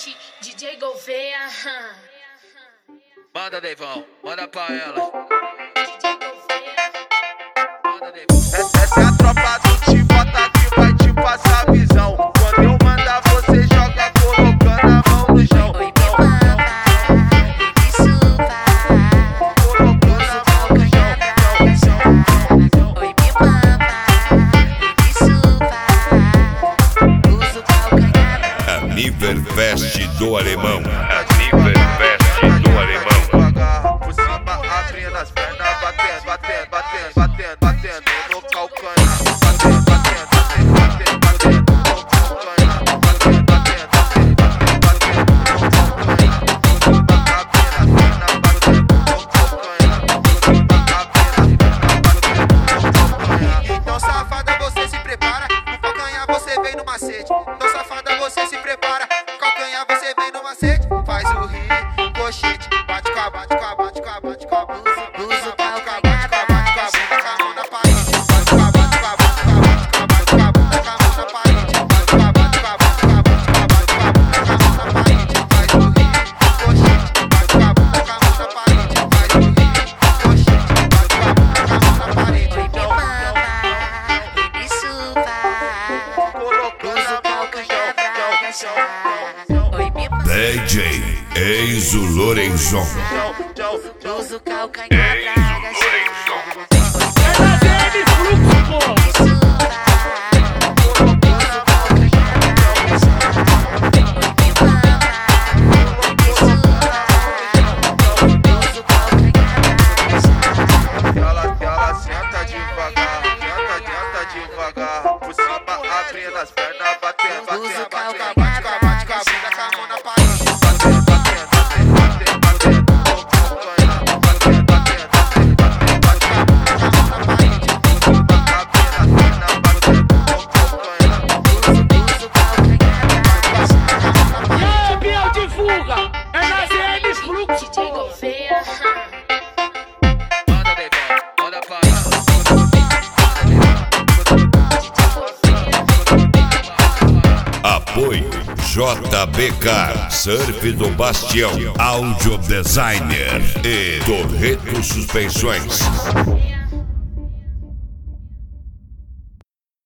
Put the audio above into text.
beat, DJ Gouveia. Manda, Deivão, manda pra ela. DJ Gouveia. Manda, Deivão. Essa é a tropa do Te Bota que vai te passar a visão. Quando eu mandar, você joga colocando a mão no chão. Oi, me manda, me suba, Colocando a mão no chão. oi, me manda, me suba, usa o calcanhar. Aniverveste do Alemão. Aniverveste do Alemão. Devagar, por cima, abrindo as pernas, batendo, batendo, batendo, batendo, batendo no calcanhar. Batendo, batendo, batendo, batendo, batendo no calcanhar. Batendo, batendo, batendo, batendo, batendo no calcanhar. Por cima, abrindo as pernas, batendo no calcanhar. Por cima, abrindo as pernas, batendo no calcanhar. Então safada, você se prepara, no calcanhar você vem no macete. Então safada, você se prepara, no calcanhar você vem no macete. Faz o ricochete, bate com a, bate com a, bate com a, bate com a blusa, Usa o bate com a, calcanhar bate com a, bate com a bunda com a mão na parede. Bate com a, bate com a, bate com a, bate com a, bate com a bunda com a mão na parede. Bate com a, bate com a, bate com a, bate com a, bate com a bunda com a mão na parede. Faz o ricochete, bate com a bunda com a mão na parede. Faz o ricochete, bate com a bunda com a mão na parede. Oi, me manda, me suba, Colocando usa o a mão no calcanhar pra chão. agachar. Oi, me manda, DJ Enzo Lorenzon. usa o calcanhar pra agachar. Ela senta devagar, por cima abrindo as pernas, batendo, Usa batendo, o batendo, calcanhar Bate com a, bate com a bunda com a mão na parede. batendo, batendo, batendo, batendo no calcanhar, batendo, batendo, batendo, batendo, Bate com a bunda com a mão na parede. por cima abrindo as pernas, batendo no calcanhar. Usa o calcanhar pra agachar. E aí, Biel de Fuga? É na ZN Fluxo. DJ Gouveia. Manda, Deivão, manda pra ela. Apoio JBK, Surf do Bastião, Audio Designer e Torreto Suspensões.